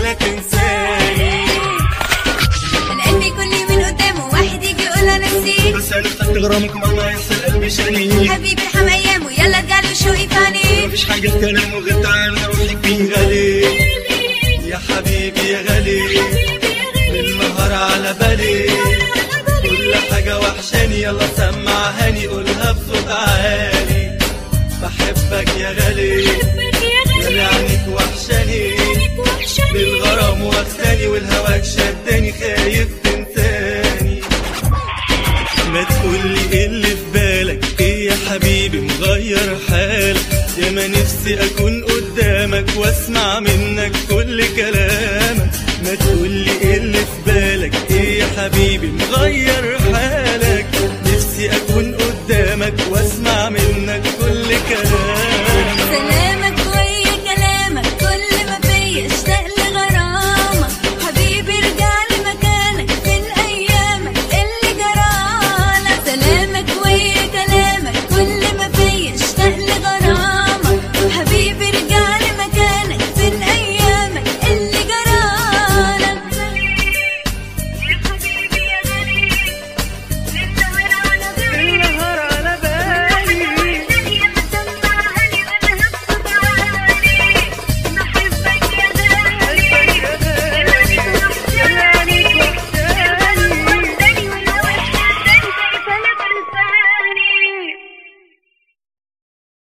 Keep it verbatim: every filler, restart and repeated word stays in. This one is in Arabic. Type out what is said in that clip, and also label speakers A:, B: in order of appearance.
A: ولا تنساني.
B: انا قلبي كل من قدامه واحد يجي يقول انا نسيت،
A: بس انا اخترت غرامك مهما يحصل قلبي شنيك.
B: حبيبي ارحم ايامه يلا ارجعله شوقي في عينيك.
A: مفيش حاجه في كلامه غير تعالى روحك فيه غالي يا حبيبي يا غالي، بالنهار على بالي كل حاجه وحشاني، يلا سمعهاني قولها بصوت عالي. بحبك يا غالي غالي عنك وحشاني، بالغرام واخداني والهواك شداني خايف تنساني. ما تقولي ايه اللي في بالك ايه يا حبيبي مغير حالك، يا ما نفسي اكون قدامك واسمع منك كل كلامك. ما تقولي ايه اللي في بالك ايه يا حبيبي مغير حالك، نفسي اكون قدامك واسمع منك كل كلامك.